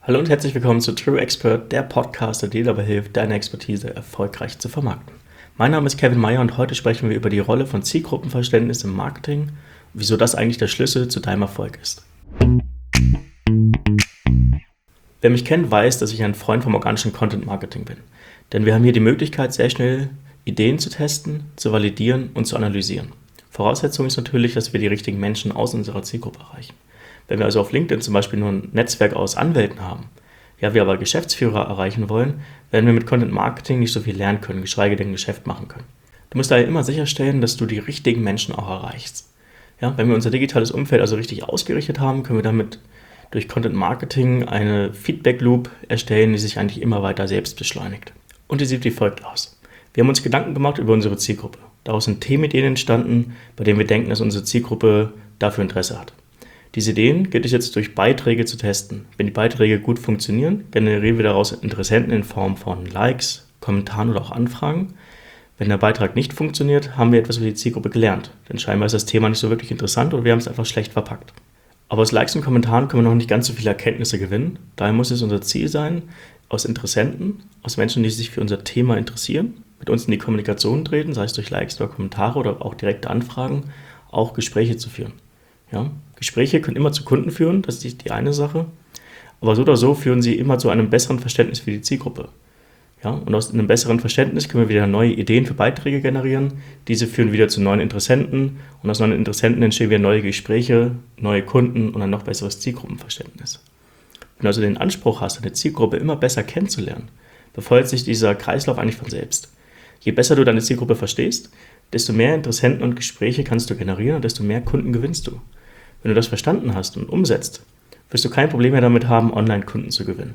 Hallo und herzlich willkommen zu True Expert, der Podcast, der dir dabei hilft, deine Expertise erfolgreich zu vermarkten. Mein Name ist Kevin Meyer und heute sprechen wir über die Rolle von Zielgruppenverständnis im Marketing und wieso das eigentlich der Schlüssel zu deinem Erfolg ist. Wer mich kennt, weiß, dass ich ein Freund vom organischen Content Marketing bin. Denn wir haben hier die Möglichkeit, sehr schnell Ideen zu testen, zu validieren und zu analysieren. Voraussetzung ist natürlich, dass wir die richtigen Menschen aus unserer Zielgruppe erreichen. Wenn wir also auf LinkedIn zum Beispiel nur ein Netzwerk aus Anwälten haben, wir aber Geschäftsführer erreichen wollen, werden wir mit Content Marketing nicht so viel lernen können, geschweige denn Geschäft machen können. Du musst daher immer sicherstellen, dass du die richtigen Menschen auch erreichst. Wenn wir unser digitales Umfeld also richtig ausgerichtet haben, können wir damit durch Content Marketing eine Feedback Loop erstellen, die sich eigentlich immer weiter selbst beschleunigt. Und die sieht wie folgt aus. Wir haben uns Gedanken gemacht über unsere Zielgruppe. Daraus sind Themenideen entstanden, bei denen wir denken, dass unsere Zielgruppe dafür Interesse hat. Diese Ideen gilt es jetzt durch Beiträge zu testen. Wenn die Beiträge gut funktionieren, generieren wir daraus Interessenten in Form von Likes, Kommentaren oder auch Anfragen. Wenn der Beitrag nicht funktioniert, haben wir etwas über die Zielgruppe gelernt. Denn scheinbar ist das Thema nicht so wirklich interessant oder wir haben es einfach schlecht verpackt. Aber aus Likes und Kommentaren können wir noch nicht ganz so viele Erkenntnisse gewinnen. Daher muss es unser Ziel sein, aus Interessenten, aus Menschen, die sich für unser Thema interessieren, mit uns in die Kommunikation treten, sei es durch Likes oder Kommentare oder auch direkte Anfragen, auch Gespräche zu führen. Gespräche können immer zu Kunden führen, das ist die eine Sache, aber so oder so führen sie immer zu einem besseren Verständnis für die Zielgruppe. Und aus einem besseren Verständnis können wir wieder neue Ideen für Beiträge generieren, diese führen wieder zu neuen Interessenten und aus neuen Interessenten entstehen wieder neue Gespräche, neue Kunden und ein noch besseres Zielgruppenverständnis. Wenn du also den Anspruch hast, deine Zielgruppe immer besser kennenzulernen, befeuert sich dieser Kreislauf eigentlich von selbst. Je besser du deine Zielgruppe verstehst, desto mehr Interessenten und Gespräche kannst du generieren und desto mehr Kunden gewinnst du. Wenn du das verstanden hast und umsetzt, wirst du kein Problem mehr damit haben, Online-Kunden zu gewinnen.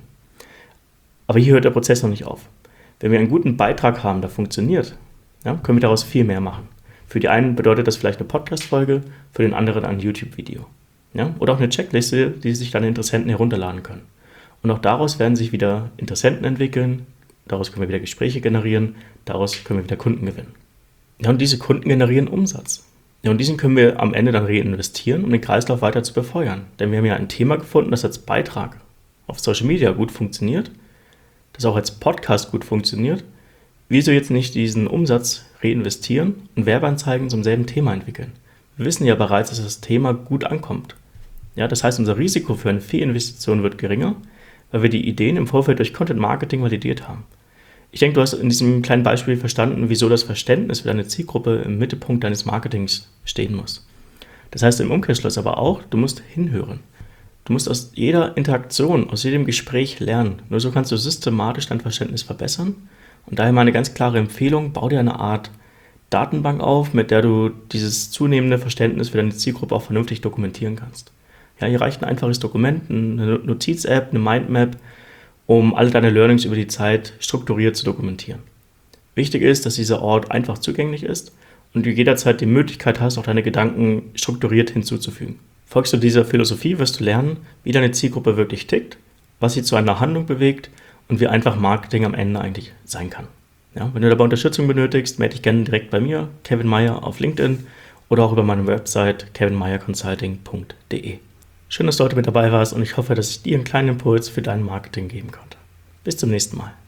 Aber hier hört der Prozess noch nicht auf. Wenn wir einen guten Beitrag haben, der funktioniert, können wir daraus viel mehr machen. Für die einen bedeutet das vielleicht eine Podcast-Folge, für den anderen ein YouTube-Video. Oder auch eine Checkliste, die sich deine Interessenten herunterladen können. Und auch daraus werden sich wieder Interessenten entwickeln, daraus können wir wieder Gespräche generieren, daraus können wir wieder Kunden gewinnen. Und diese Kunden generieren Umsatz. Und diesen können wir am Ende dann reinvestieren, um den Kreislauf weiter zu befeuern. Denn wir haben ja ein Thema gefunden, das als Beitrag auf Social Media gut funktioniert, das auch als Podcast gut funktioniert. Wieso jetzt nicht diesen Umsatz reinvestieren und Werbeanzeigen zum selben Thema entwickeln? Wir wissen ja bereits, dass das Thema gut ankommt. Das heißt, unser Risiko für eine Fehlinvestition wird geringer, weil wir die Ideen im Vorfeld durch Content Marketing validiert haben. Ich denke, du hast in diesem kleinen Beispiel verstanden, wieso das Verständnis für deine Zielgruppe im Mittelpunkt deines Marketings stehen muss. Das heißt im Umkehrschluss aber auch, du musst hinhören. Du musst aus jeder Interaktion, aus jedem Gespräch lernen. Nur so kannst du systematisch dein Verständnis verbessern. Und daher meine ganz klare Empfehlung, bau dir eine Art Datenbank auf, mit der du dieses zunehmende Verständnis für deine Zielgruppe auch vernünftig dokumentieren kannst. Hier reicht ein einfaches Dokument, eine Notiz-App, eine Mindmap, um alle deine Learnings über die Zeit strukturiert zu dokumentieren. Wichtig ist, dass dieser Ort einfach zugänglich ist und du jederzeit die Möglichkeit hast, auch deine Gedanken strukturiert hinzuzufügen. Folgst du dieser Philosophie, wirst du lernen, wie deine Zielgruppe wirklich tickt, was sie zu einer Handlung bewegt und wie einfach Marketing am Ende eigentlich sein kann. Wenn du dabei Unterstützung benötigst, melde dich gerne direkt bei mir, Kevin Meyer auf LinkedIn oder auch über meine Website kevinmeyerconsulting.de. Schön, dass du heute mit dabei warst und ich hoffe, dass ich dir einen kleinen Impuls für dein Marketing geben konnte. Bis zum nächsten Mal.